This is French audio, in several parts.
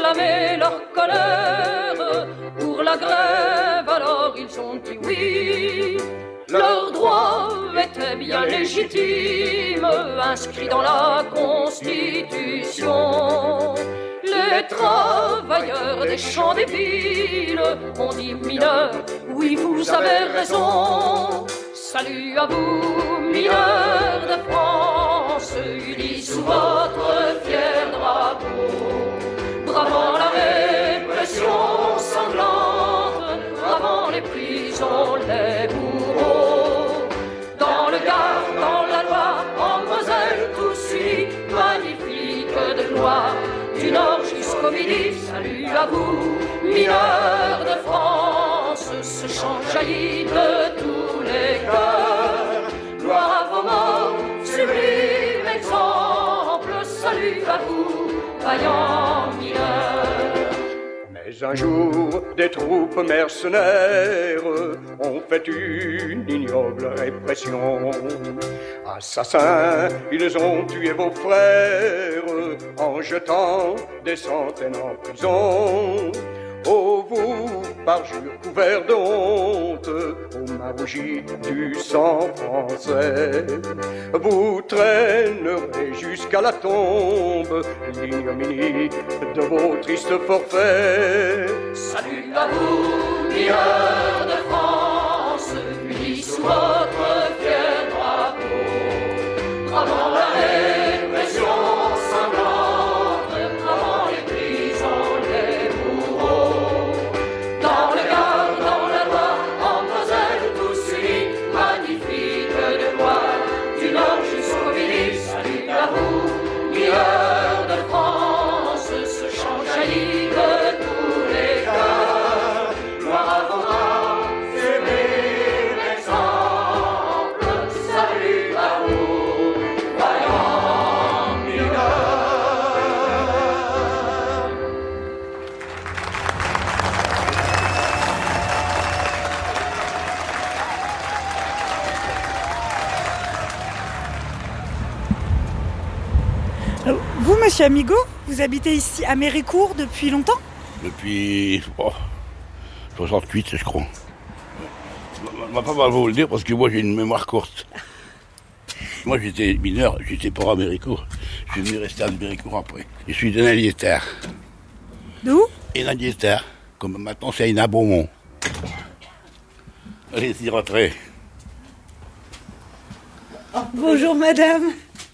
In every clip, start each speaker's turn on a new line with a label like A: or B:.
A: enflammer leur colère pour la grève, alors ils ont dit oui. Leur droit était bien légitime, inscrit dans la Constitution. Les travailleurs des champs des villes ont dit mineurs, oui vous avez raison. Salut à vous, mineurs de France, unis sous votre fier drapeau. Bravant la répression sanglante, bravant les prisons, les bourreaux. Dans le Gard, dans la Loire, en Moselle, tous unis, magnifiques de gloire. Du nord jusqu'au midi, salut à vous, mineurs de France. Ce chant jaillit de tous les cœurs. Gloire à vos morts, sublime exemple. Salut à vous, vaillants mineurs.
B: Mais un jour, des troupes mercenaires ont fait une ignoble répression. Assassins, ils ont tué vos frères en jetant des centaines en prison. Oh, vous, parjure couvert de honte, aux mains rougies du sang français, vous traînerez jusqu'à la tombe l'ignominie de vos tristes forfaits.
A: Salut à vous, mineurs de France, unis sous votre fier drapeau. Bravant la répression sanglante, bravant les prisons, les bourreaux. Dans le Gard, dans la Loire, en Moselle, tous unis, magnifiques de gloire. Du nord jusqu'au midi, salut à vous, mineurs de France. Ce chant jaillit de tous les cœurs. Gloire à vos morts, sublime exemple. Salut à vous, vaillants mineurs.
C: Vous, monsieur Amigot, vous habitez ici à Méricourt depuis longtemps?
D: Depuis 68, je crois. Ma femme va vous le dire parce que moi j'ai une mémoire courte. Moi j'étais mineur, j'étais pas à Méricourt. Je suis venu rester à Méricourt après. Je suis de Nadiester.
C: D'où?
D: Et Nadiester. Comme maintenant c'est une Beaumont. Allez-y, rentrez.
C: Bonjour madame.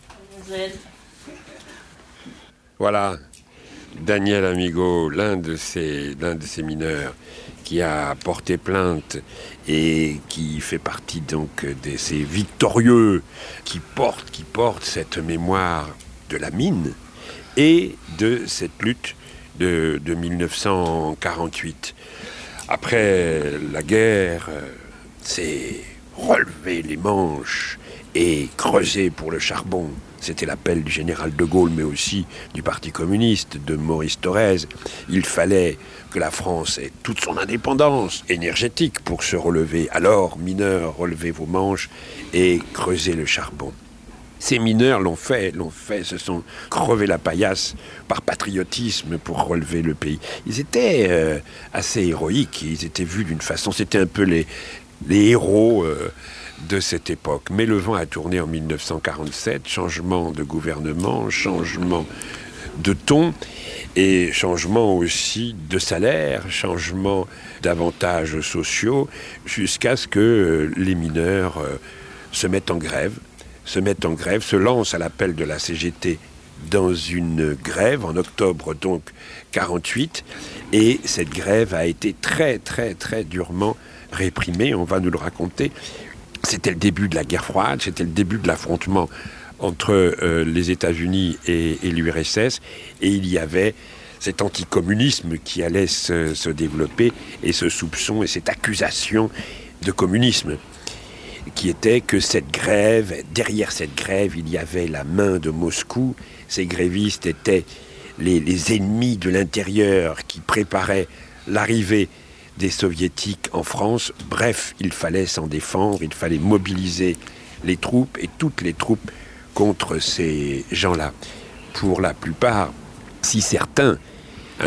E: Voilà, Daniel Amigot, l'un de ces mineurs qui a porté plainte et qui fait partie donc de ces victorieux qui portent cette mémoire de la mine et de cette lutte de 1948. Après la guerre, c'est relever les manches et creuser pour le charbon. C'était l'appel du général de Gaulle, mais aussi du Parti communiste, de Maurice Thorez. Il fallait que la France ait toute son indépendance énergétique pour se relever. Alors, mineurs, relevez vos manches et creusez le charbon. Ces mineurs l'ont fait, se sont crevés la paillasse par patriotisme pour relever le pays. Ils étaient assez héroïques, ils étaient vus d'une façon, c'était un peu les héros de cette époque. Mais le vent a tourné en 1947, changement de gouvernement, changement de ton et changement aussi de salaire, changement d'avantages sociaux, jusqu'à ce que les mineurs se mettent en grève, se lancent à l'appel de la CGT dans une grève en octobre donc 48, et cette grève a été très très très durement réprimée, on va nous le raconter. C'était le début de la guerre froide, c'était le début de l'affrontement entre les États-Unis et l'URSS, et il y avait cet anticommunisme qui allait se développer, et ce soupçon et cette accusation de communisme, qui était que cette grève, derrière cette grève, il y avait la main de Moscou. Ces grévistes étaient les ennemis de l'intérieur qui préparaient l'arrivée des soviétiques en France. Bref, il fallait s'en défendre, il fallait mobiliser les troupes, et toutes les troupes contre ces gens-là. Pour la plupart, si certains